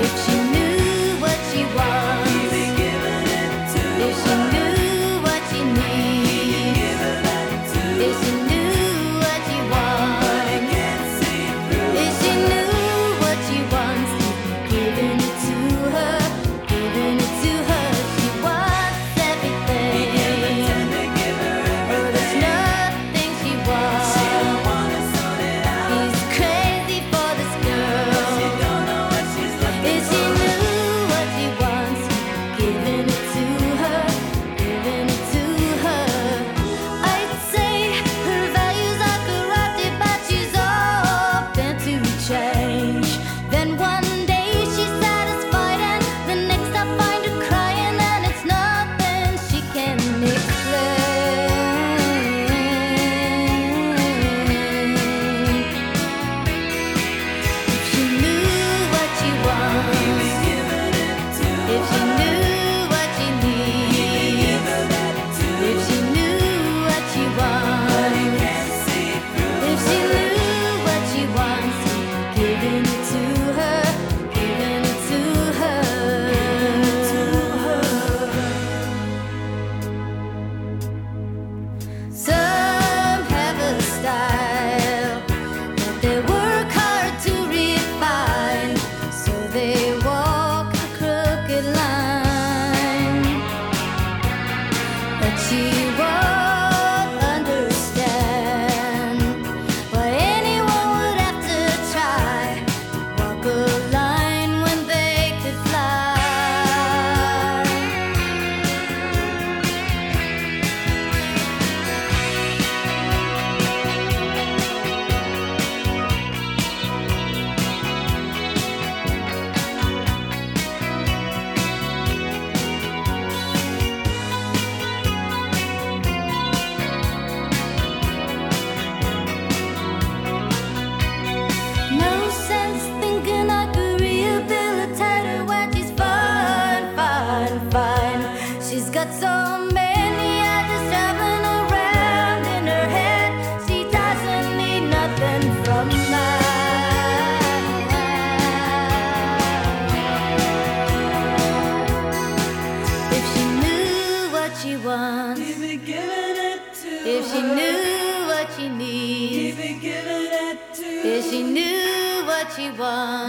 If she knew what she wants, if she knew what she needs, if she knew what she wants, if she knew what she wants, giving it to her, giving it to her. She wants everything, oh, there's nothing she wants. He's crazy for this girl. If she knew what she wants, giving it to her, giving it to her. I'd say her values are corrupted, but she's open to change. Then one day she's satisfied, and the next I find her crying, and it's nothing she can explain. If she knew what she wants, if she knew what she needs, if she knew what she wants, if she knew what she wants, giving it to her, giving it to her. Some have a style that they work hard to refine, so they walk a crooked line. But she won't understand why anyone would have to try walk a line when they could fly. No sense thinking I could rehabilitate her when she's fine, fine, fine. She's got so many ideas traveling around in her head. She doesn't need nothing from mine. If she knew what she wants, if she knew what she needs, if she knew what she wants.